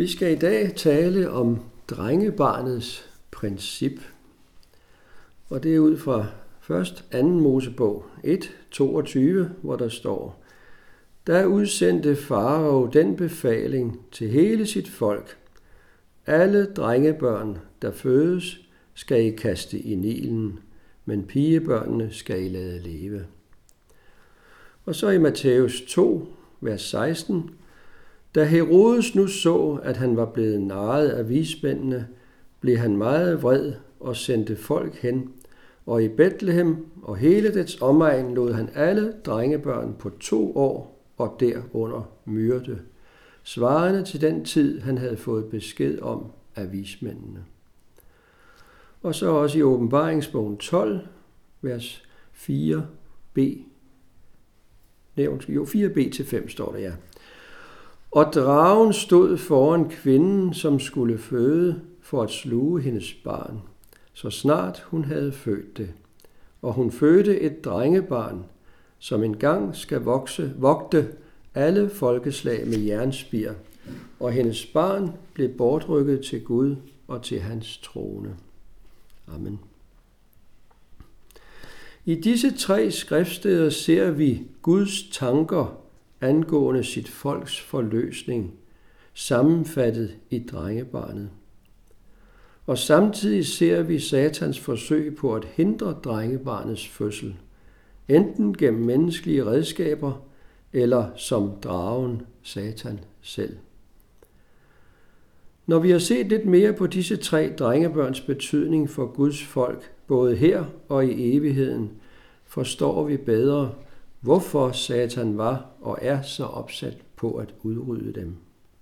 Vi skal i dag tale om drengebarnets princip. Og det er ud fra først 2. Mosebog 1:22, hvor der står: Der udsendte farao den befaling til hele sit folk: alle drengebørn, der fødes, skal I kaste i Nilen, men pigebørnene skal I lade leve. Og så i Matthæus 2, vers 16: Da Herodes nu så, at han var blevet narret af vismændene, blev han meget vred og sendte folk hen, og i Betlehem og hele dets omegn lod han alle drengebørn på 2 år og derunder myrde, svarende til den tid, han havde fået besked om af vismændene. Og så også i Åbenbaringsbogen 12, vers 4b. 4b-5 står der, ja. Og dragen stod foran kvinden, som skulle føde, for at sluge hendes barn, så snart hun havde født det. Og hun fødte et drengebarn, som engang skal vogte alle folkeslag med jernspir, og hendes barn blev bortrykket til Gud og til hans trone. Amen. I disse 3 skriftsteder ser vi Guds tanker angående sit folks forløsning, sammenfattet i drengebarnet. Og samtidig ser vi Satans forsøg på at hindre drengebarnets fødsel, enten gennem menneskelige redskaber eller som dragen Satan selv. Når vi har set lidt mere på disse 3 drengebørns betydning for Guds folk, både her og i evigheden, forstår vi bedre, hvorfor Satan var og er så opsat på at udrydde dem.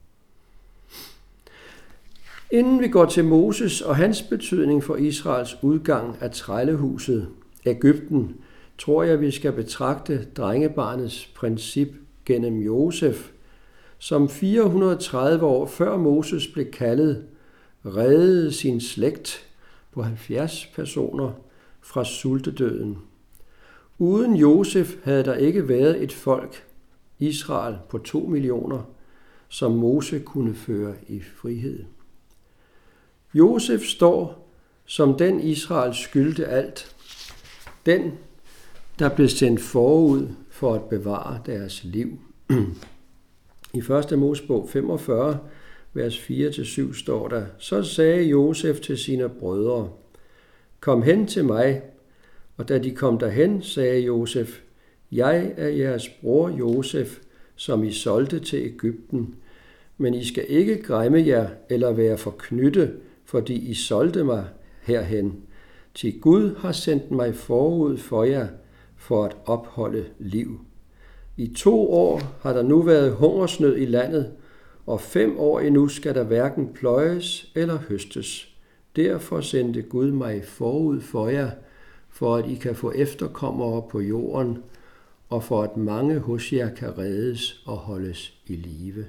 Inden vi går til Moses og hans betydning for Israels udgang af trællehuset, Egypten, tror jeg, vi skal betragte drengebarnets princip gennem Josef, som 430 år før Moses blev kaldet, reddede sin slægt på 70 personer fra sultedøden. Uden Josef havde der ikke været et folk, Israel på 2 millioner, som Mose kunne føre i frihed. Josef står som den Israel skyldte alt, den, der blev sendt forud for at bevare deres liv. I 1. Mosebog 45, vers 4-7 står der: Så sagde Josef til sine brødre: Kom hen til mig. Og da de kom derhen, sagde Josef: Jeg er jeres bror Josef, som I solgte til Egypten. Men I skal ikke græmme jer eller være forknytte, fordi I solgte mig herhen. Til Gud har sendt mig forud for jer, for at opholde liv. I 2 år har der nu været hungersnød i landet, og 5 år endnu skal der hverken pløjes eller høstes. Derfor sendte Gud mig forud for jer, for at I kan få efterkommere på jorden, og for at mange hos jer kan reddes og holdes i live.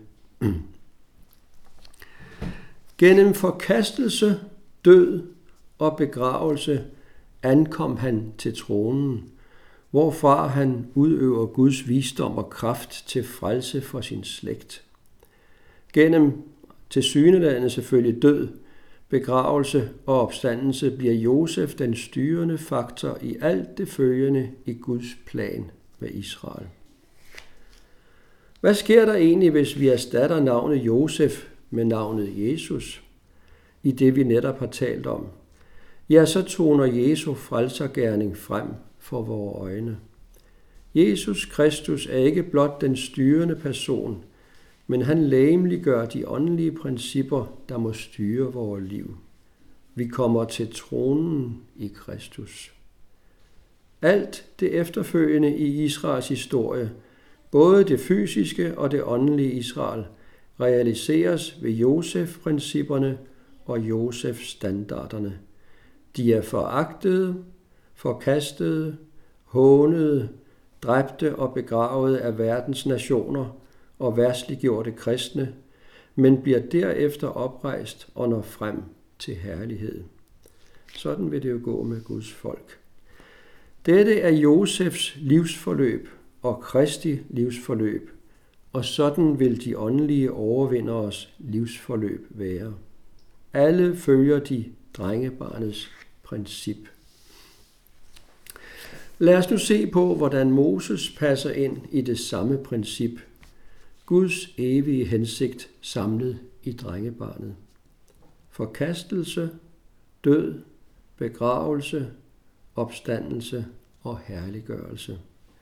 Gennem forkastelse, død og begravelse ankom han til tronen, hvorfra han udøver Guds visdom og kraft til frelse for sin slægt. Gennem tilsyneladende selvfølgelig død, begravelse og opstandelse bliver Josef den styrende faktor i alt det følgende i Guds plan med Israel. Hvad sker der egentlig, hvis vi erstatter navnet Josef med navnet Jesus, i det vi netop har talt om? Ja, så toner Jesu frelsergerning frem for vores øjne. Jesus Kristus er ikke blot den styrende person, men han legemliggør de åndelige principper, der må styre vores liv. Vi kommer til tronen i Kristus. Alt det efterfølgende i Israels historie, både det fysiske og det åndelige Israel, realiseres ved Josef-principperne og Josef-standarderne. De er foragtede, forkastede, hånede, dræbte og begravede af verdens nationer og verdsliggjorte kristne, men bliver derefter oprejst og når frem til herlighed. Sådan vil det jo gå med Guds folk. Dette er Josefs livsforløb og Kristi livsforløb, og sådan vil de åndelige overvinderes livsforløb være. Alle følger de drengebarnets princip. Lad os nu se på, hvordan Moses passer ind i det samme princip. Guds evige hensigt samlet i drengebarnet. Forkastelse, død, begravelse, opstandelse og herliggørelse.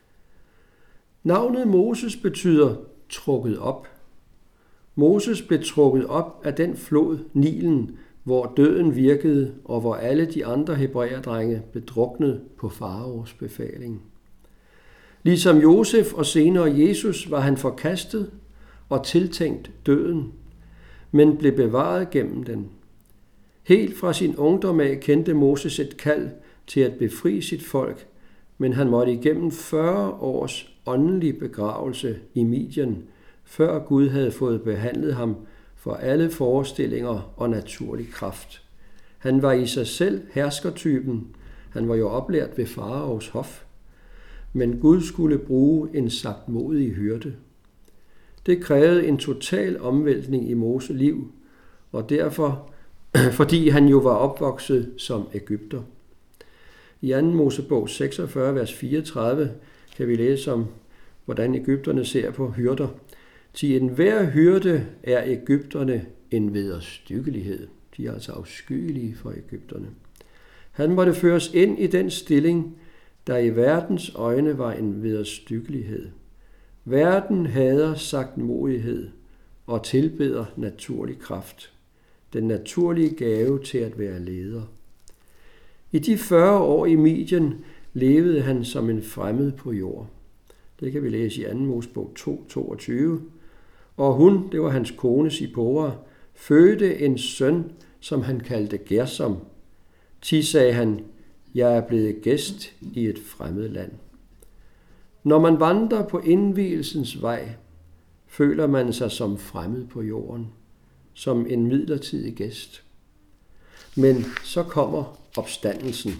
Navnet Moses betyder trukket op. Moses blev trukket op af den flod, Nilen, hvor døden virkede, og hvor alle de andre hebræerdrenge blev druknet på faraos befaling. Ligesom Josef og senere Jesus var han forkastet og tiltænkt døden, men blev bevaret gennem den. Helt fra sin ungdom af kendte Moses et kald til at befri sit folk, men han måtte igennem 40 års åndelig begravelse i Midjan, før Gud havde fået behandlet ham for alle forestillinger og naturlig kraft. Han var i sig selv herskertypen. Han var jo oplært ved faraos hof. Men Gud skulle bruge en sagtmodig hyrde. Det krævede en total omvæltning i Moses liv, og derfor, fordi han jo var opvokset som egypter. I 2. Mosebog 46, vers 34, kan vi læse om, hvordan egypterne ser på hyrder. Til enhver hyrde er egypterne en vederstyggelighed. De er altså afskyelige for egypterne. Han måtte føres ind i den stilling, der i verdens øjne var en vederstyggelighed. Verden hader sagtmodighed og tilbeder naturlig kraft. Den naturlige gave til at være leder. I de 40 år i Midjan levede han som en fremmed på jord. Det kan vi læse i 2. Mosebog 2:22. Og hun, det var hans kone Sipora, fødte en søn, som han kaldte Gersom. Ti sagde han, jeg er blevet gæst i et fremmed land. Når man vandrer på indvielsens vej, føler man sig som fremmed på jorden, som en midlertidig gæst. Men så kommer opstandelsen.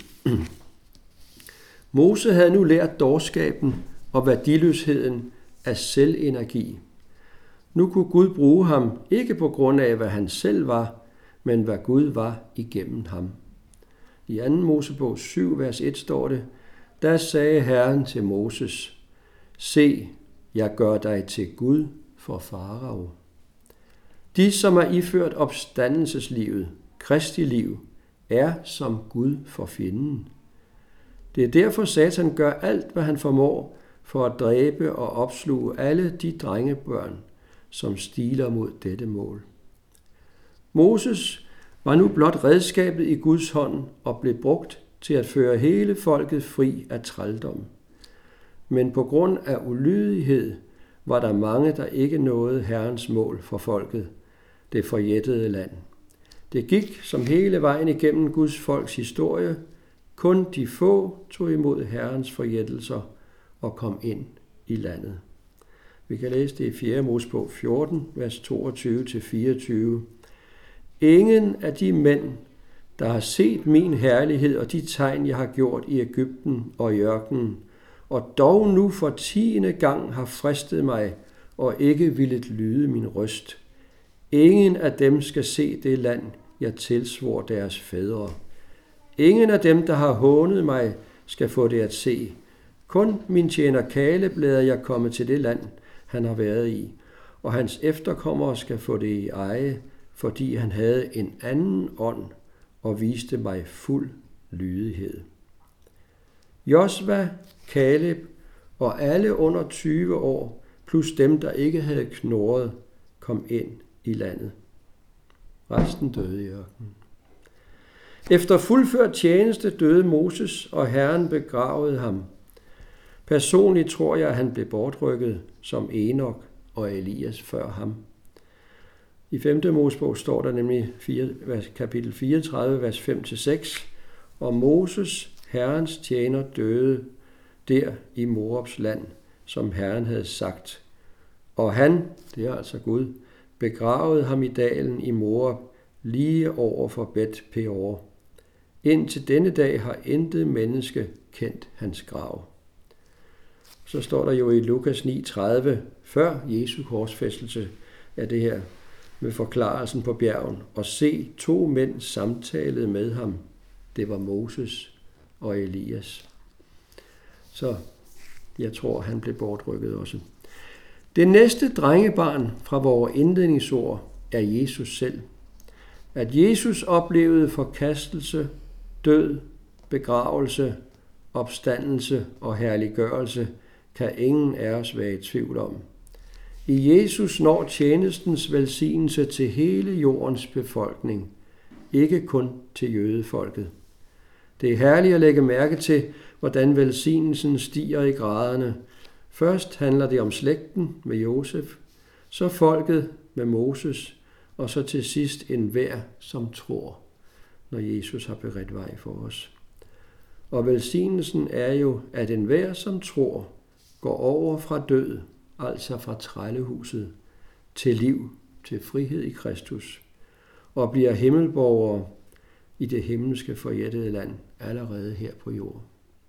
Mose havde nu lært dårskaben og værdiløsheden af selvenergi. Nu kunne Gud bruge ham, ikke på grund af, hvad han selv var, men hvad Gud var igennem ham. I 2. Mosebog 7, vers 1 står det, der sagde Herren til Moses, se, jeg gør dig til Gud for farao. De, som er iført opstandelseslivet, Kristi liv, er som Gud for fjenden. Det er derfor Satan gør alt, hvad han formår for at dræbe og opsluge alle de drengebørn, som stiler mod dette mål. Moses var nu blot redskabet i Guds hånd og blev brugt til at føre hele folket fri af trældom. Men på grund af ulydighed var der mange, der ikke nåede Herrens mål for folket, det forjættede land. Det gik som hele vejen igennem Guds folks historie. Kun de få tog imod Herrens forjættelser og kom ind i landet. Vi kan læse det i 4. Mosebog 14, vers 22-24. Ingen af de mænd, der har set min herlighed og de tegn, jeg har gjort i Egypten og i ørkenen, og dog nu for 10. gang har fristet mig og ikke villet lyde min røst. Ingen af dem skal se det land, jeg tilsvor deres fædre. Ingen af dem, der har hånet mig, skal få det at se. Kun min tjener Kaleb lader jeg komme til det land, han har været i, og hans efterkommere skal få det i eje, fordi han havde en anden ånd og viste mig fuld lydighed. Josva, Kaleb og alle under 20 år, plus dem, der ikke havde knurret, kom ind i landet. Resten døde i ørkenen. Efter fuldført tjeneste døde Moses, og Herren begravede ham. Personligt tror jeg, at han blev bortrykket som Enok og Elias før ham. I 5. Mosebog står der nemlig kapitel 34, vers 5-6, og Moses, Herrens tjener, døde der i Moabs land, som Herren havde sagt. Og han, det er altså Gud, begravede ham i dalen i Moab, lige over for Bet Peor. Indtil denne dag har intet menneske kendt hans grav. Så står der jo i Lukas 9:30, før Jesu korsfæstelse, af det her med forklarelsen på bjergen. Og se, 2 mænd samtalede med ham. Det var Moses og Elias. Så jeg tror, han blev bortrykket også. Det næste drengebarn fra vores indledningsord er Jesus selv. At Jesus oplevede forkastelse, død, begravelse, opstandelse og herliggørelse, kan ingen af os være i tvivl om. I Jesus når tjenestens velsignelse til hele jordens befolkning, ikke kun til jødefolket. Det er herligt at lægge mærke til, hvordan velsignelsen stiger i graderne. Først handler det om slægten med Josef, så folket med Moses, og så til sidst enhver, som tror, når Jesus har beredt vej for os. Og velsignelsen er jo, at enhver, som tror, går over fra død, altså fra trællehuset, til liv, til frihed i Kristus, og bliver himmelborgere i det himmelske forjættede land, allerede her på jorden.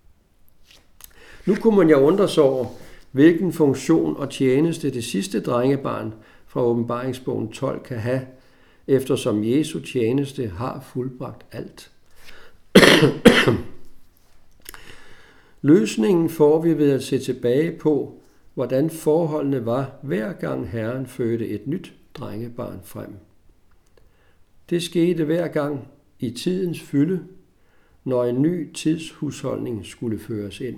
Nu kunne man jo undre sig over, hvilken funktion og tjeneste det sidste drengebarn fra Åbenbaringsbogen 12 kan have, eftersom Jesu tjeneste har fuldbragt alt. Løsningen får vi ved at se tilbage på, hvordan forholdene var, hver gang Herren fødte et nyt drengebarn frem. Det skete hver gang i tidens fylde, når en ny tidshusholdning skulle føres ind.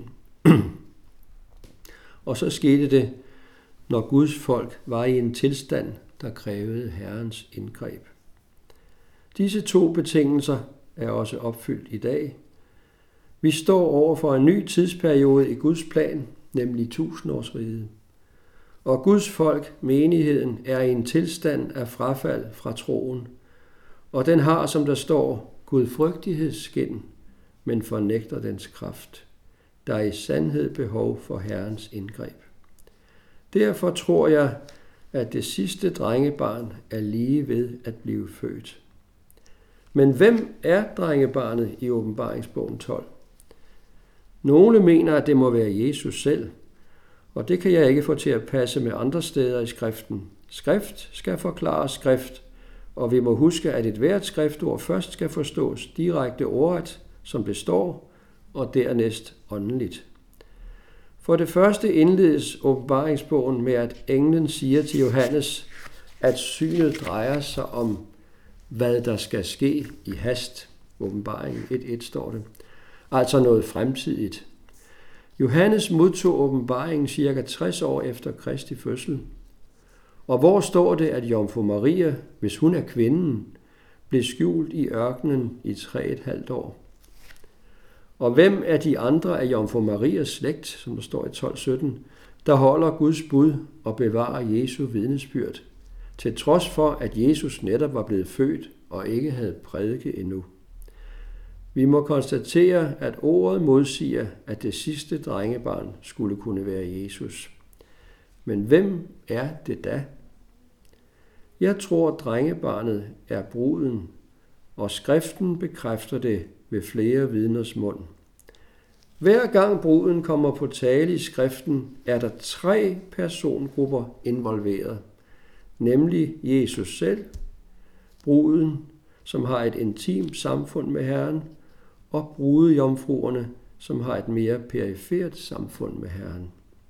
Og så skete det, når Guds folk var i en tilstand, der krævede Herrens indgreb. Disse 2 betingelser er også opfyldt i dag. Vi står over for en ny tidsperiode i Guds plan, nemlig 1000-årsriget. Og Guds folk, menigheden, er i en tilstand af frafald fra troen, og den har, som der står, gudfrygtighedsskin, men fornægter dens kraft. Der er i sandhed behov for Herrens indgreb. Derfor tror jeg, at det sidste drengebarn er lige ved at blive født. Men hvem er drengebarnet i Åbenbaringsbogen 12? Nogle mener, at det må være Jesus selv, og det kan jeg ikke få til at passe med andre steder i skriften. Skrift skal forklare skrift, og vi må huske, at et hvert skriftord først skal forstås direkte ordret, som det står, og dernæst åndeligt. For det første indledes Åbenbaringsbogen med, at englen siger til Johannes, at synet drejer sig om, hvad der skal ske i hast. Åbenbaringen 1:1 står det. Altså noget fremtidigt. Johannes modtog åbenbaringen ca. 60 år efter Kristi fødsel. Og hvor står det, at Jomfru Maria, hvis hun er kvinden, blev skjult i ørkenen i 3,5 år? Og hvem er de andre af Jomfru Marias slægt, som der står i 12:17, der holder Guds bud og bevarer Jesu vidnesbyrd, til trods for, at Jesus netop var blevet født og ikke havde prædiket endnu? Vi må konstatere, at ordet modsiger, at det sidste drengebarn skulle kunne være Jesus. Men hvem er det da? Jeg tror, at drengebarnet er bruden, og skriften bekræfter det ved flere vidners mund. Hver gang bruden kommer på tale i skriften, er der 3 persongrupper involveret, nemlig Jesus selv, bruden, som har et intimt samfund med Herren, og brudejomfruerne, som har et mere perifert samfund med Herren.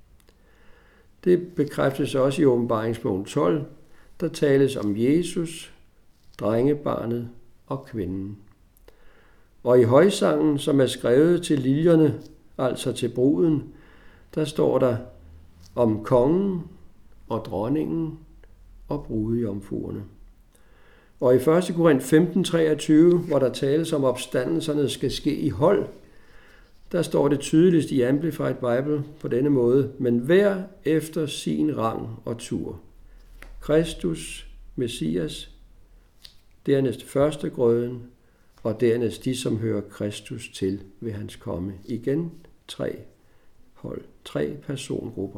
Det bekræftes også i Åbenbaringsbogen 12, der tales om Jesus, drengebarnet og kvinden. Og i højsangen, som er skrevet til liljerne, altså til bruden, der står der om kongen og dronningen og brudejomfruerne. Og i 1. Korinth 15:23, hvor der tales om opstandelserne skal ske i hold, der står det tydeligst i Amplified Bible på denne måde: men hver efter sin rang og tur. Kristus, Messias, dernæst førstegrøden, og dernæst de, som hører Kristus til ved hans komme. Igen 3 hold, 3 persongrupper.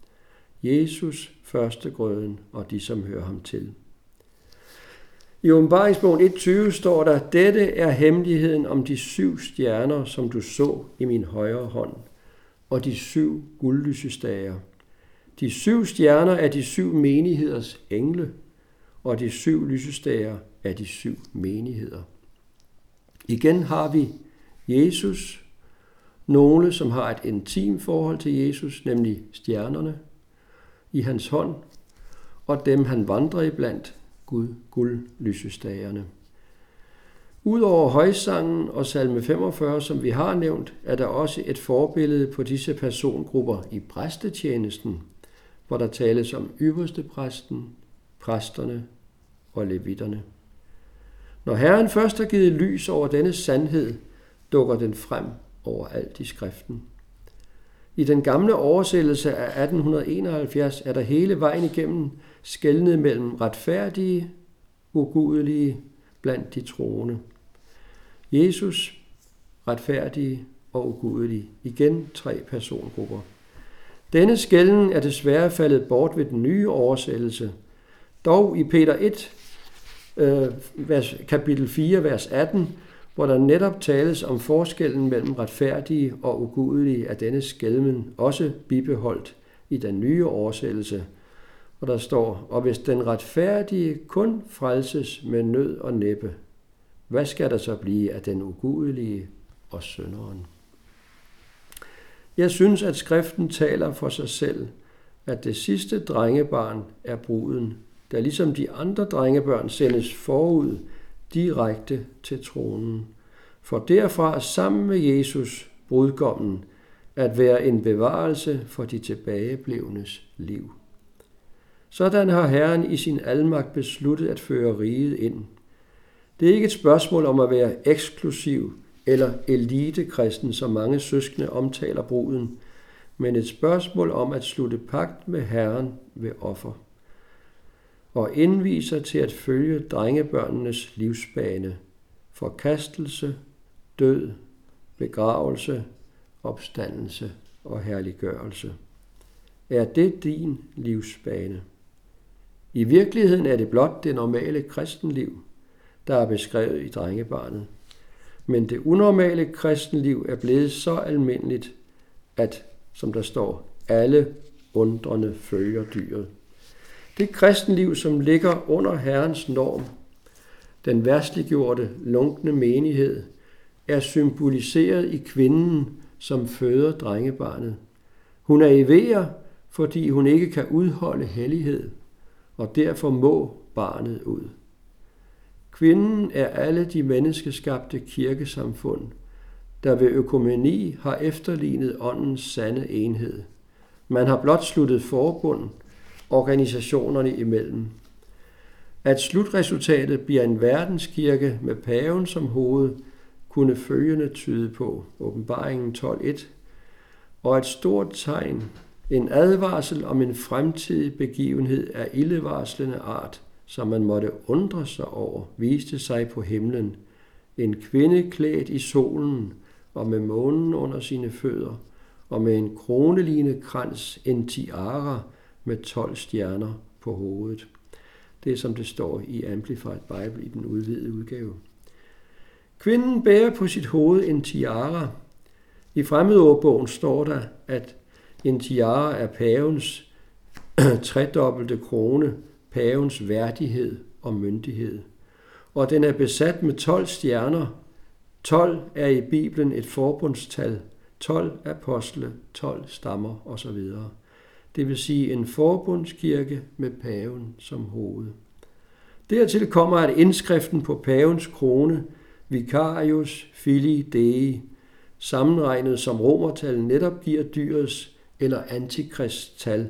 Jesus, førstegrøden, og de, som hører ham til. I Åbenbaringsbogen 1:20 står der: dette er hemmeligheden om de 7 stjerner, som du så i min højre hånd, og de 7 guldlysestager. De 7 stjerner er de 7 menigheders engle, og de 7 lysestager er de 7 menigheder. Igen har vi Jesus, nogle som har et intimt forhold til Jesus, nemlig stjernerne i hans hånd, og dem han vandrer iblandt, guldlysestagerne. Udover højsangen og salme 45, som vi har nævnt, er der også et forbillede på disse persongrupper i præstetjenesten, hvor der tales om ypperstepræsten, præsterne og levitterne. Når Herren først har givet lys over denne sandhed, dukker den frem overalt i skriften. I den gamle oversættelse af 1871 er der hele vejen igennem skelnet mellem retfærdige, ugudelige blandt de troende. Jesus, retfærdige og ugudelige. Igen 3 persongrupper. Denne skelnen er desværre faldet bort ved den nye oversættelse. Dog i Peter 1, kapitel 4, vers 18, hvor der netop tales om forskellen mellem retfærdige og ugudelige, er denne skelnen også bibeholdt i den nye oversættelse. Og der står, og hvis den retfærdige kun frelses med nød og næppe, hvad skal der så blive af den ugudelige og synderen? Jeg synes, at skriften taler for sig selv, at det sidste drengebarn er bruden, der ligesom de andre drengebørn sendes forud direkte til tronen. For derfra sammen med Jesus, brudgommen, at være en bevarelse for de tilbageblevnes liv. Sådan har Herren i sin almagt besluttet at føre riget ind. Det er ikke et spørgsmål om at være eksklusiv eller elitekristen, som mange søskende omtaler bruden, men et spørgsmål om at slutte pagt med Herren ved offer og indviser til at følge drengebørnenes livsbane, forkastelse, død, begravelse, opstandelse og herliggørelse. Er det din livsbane? I virkeligheden er det blot det normale kristenliv, der er beskrevet i drengebarnet. Men det unormale kristenliv er blevet så almindeligt, at, som der står, alle undrende følger dyret. Det kristenliv, som ligger under Herrens norm, den verdsliggjorte, lunkne menighed, er symboliseret i kvinden, som føder drengebarnet. Hun er i vejr, fordi hun ikke kan udholde hellighed, og derfor må barnet ud. Kvinden er alle de menneskeskabte kirkesamfund, der ved økumeni har efterlignet åndens sande enhed. Man har blot sluttet forbund organisationerne imellem. At slutresultatet bliver en verdenskirke med paven som hoved, kunne følgende tyde på, Åbenbaringen 12:1, og et stort tegn, en advarsel om en fremtidig begivenhed af ildevarslende art, som man måtte undre sig over, viste sig på himlen. En kvinde klædt i solen og med månen under sine fødder, og med en kronelignende krans, en tiara med 12 stjerner på hovedet. Det er som det står i Amplified Bible i den udvidede udgave. Kvinden bærer på sit hoved en tiara. I Fremmedordbogen står der, at en tiara er pavens tredobbelte krone, pavens værdighed og myndighed. Og den er besat med 12 stjerner. 12 er i Bibelen et forbundstal. 12 apostle, 12 stammer osv. Det vil sige en forbundskirke med paven som hoved. Dertil kommer, at indskriften på pavens krone, Vicarius Filii Dei, sammenregnet som romertal, netop giver dyrets eller antikristtal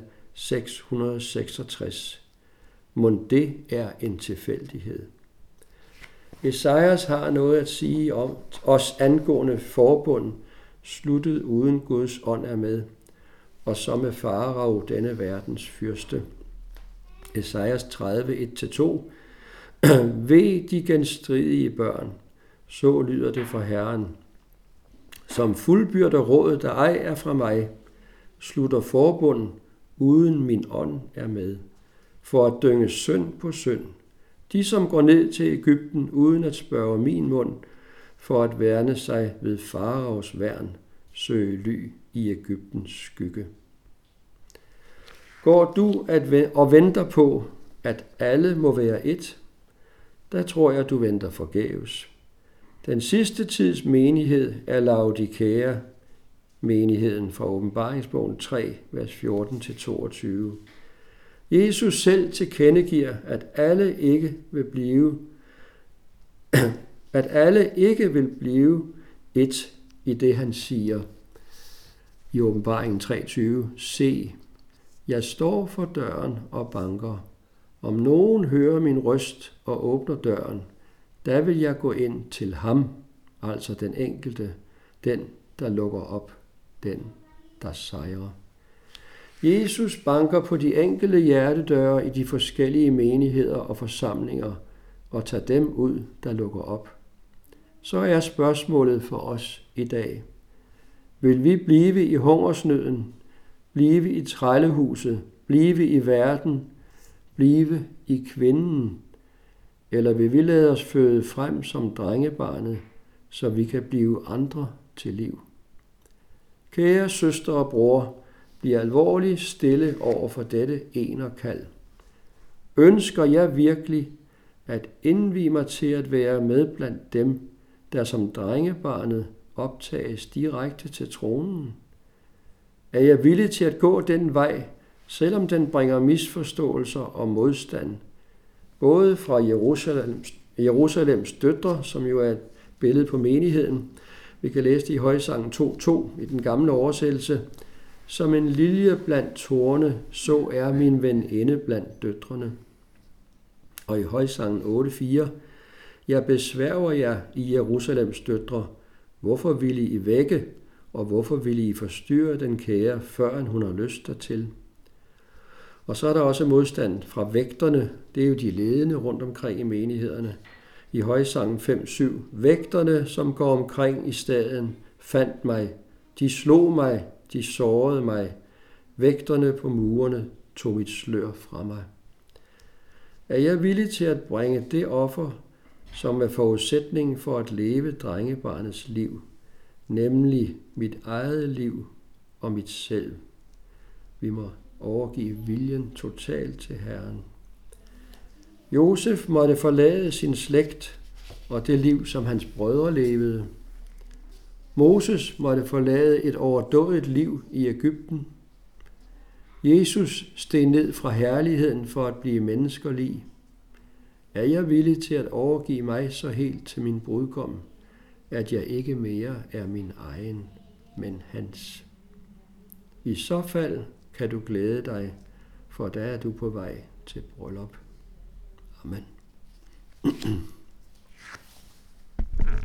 666. Mon det er en tilfældighed. Esajas har noget at sige om os angående forbund, sluttet uden Guds ånd er med, og så med farao, denne verdens fyrste. Esajas 30, 1-2. Ved de genstridige børn, så lyder det fra Herren. Som fuldbyrder råd, der ej er fra mig, slutter forbund, uden min ånd er med, for at dynge synd på synd. De, som går ned til Egypten, uden at spørge min mund, for at værne sig ved faraos værn, søge ly i Egyptens skygge. Går du og venter på, at alle må være ét, der tror jeg, du venter forgæves. Den sidste tids menighed er Laodikea, menigheden fra Åbenbaringsbogen 3, vers 14-22. Jesus selv tilkendegiver, at alle ikke vil blive ét i det, han siger i Åbenbaringen 3:20. Se, jeg står for døren og banker. Om nogen hører min røst og åbner døren, der vil jeg gå ind til ham, altså den enkelte, den, der lukker op, den, der sejrer. Jesus banker på de enkelte hjertedøre i de forskellige menigheder og forsamlinger og tager dem ud, der lukker op. Så er spørgsmålet for os i dag. Vil vi blive i hungersnøden, blive i trællehuset, blive i verden, blive i kvinden, eller vil vi lade os føde frem som drengebarnet, så vi kan blive andre til liv? Kære søster og bror, bliv alvorligt stille over for dette enerkald. Ønsker jeg virkelig at indvie mig til at være med blandt dem, der som drengebarnet optages direkte til tronen? Er jeg villig til at gå den vej, selvom den bringer misforståelser og modstand, både fra Jerusalems døtre, som jo er et billede på menigheden. Vi kan læse det i Højsangen 2:2 i den gamle oversættelse. Som en lilje blandt torne, så er min veninde blandt døtrene. Og i Højsangen 8:4. Jeg besværger jer i Jerusalems døtre. Hvorfor vil I vække, og hvorfor vil I forstyrre den kære, før hun har lyst dertil? Og så er der også modstand fra vægterne. Det er jo de ledende rundt omkring i menighederne. I Højsangen 5:7. Vægterne, som går omkring i staden, fandt mig. De slog mig, de sårede mig. Vægterne på murene tog mit slør fra mig. Er jeg villig til at bringe det offer, som er forudsætningen for at leve drengebarnets liv, nemlig mit eget liv og mit selv? Vi må overgive viljen totalt til Herren. Josef måtte forlade sin slægt og det liv, som hans brødre levede. Moses måtte forlade et overdådigt liv i Egypten. Jesus steg ned fra herligheden for at blive menneskelig. Er jeg villig til at overgive mig så helt til min brudgom, at jeg ikke mere er min egen, men hans? I så fald kan du glæde dig, for der er du på vej til bryllup. Amen.